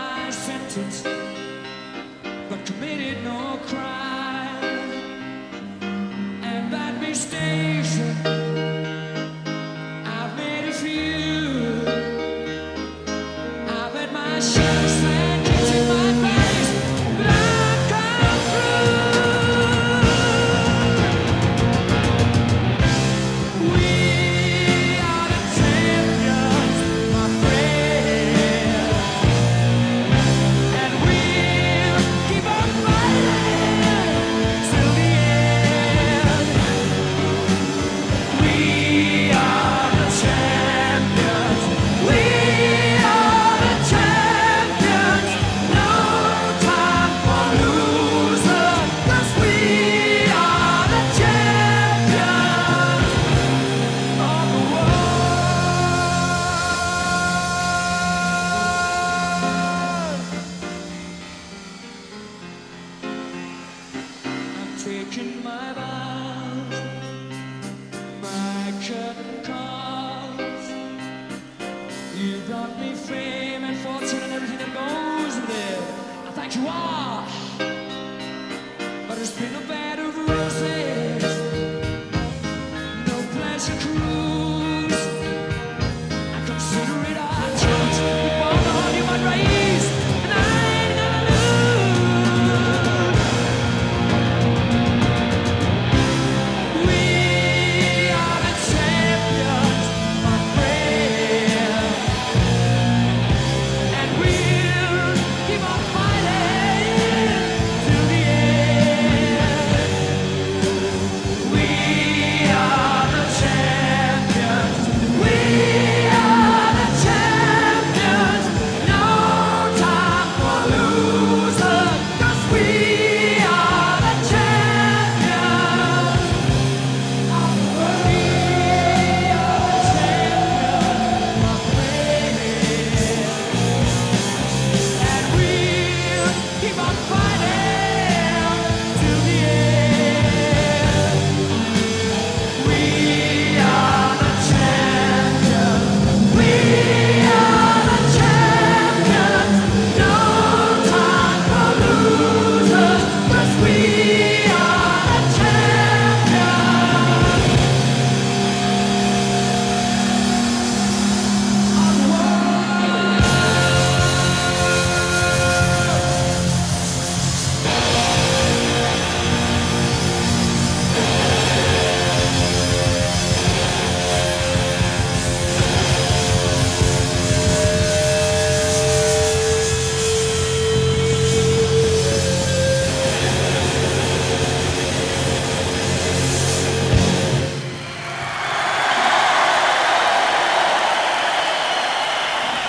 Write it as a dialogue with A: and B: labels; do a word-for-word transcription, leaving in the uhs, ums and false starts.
A: my sentence, but committed no crime. And that mistake, I've made a few. I've had my shots and kicks in my face, but I've come through. We are the champions, my friend, and we'll keep on fighting till the end. We are the champions. We are the champions. No time for losers, 'cause we are the champions of the world. I'm taking my vows, my curtain calls. You brought me fame and fortune and everything that goes with it. I thank you all.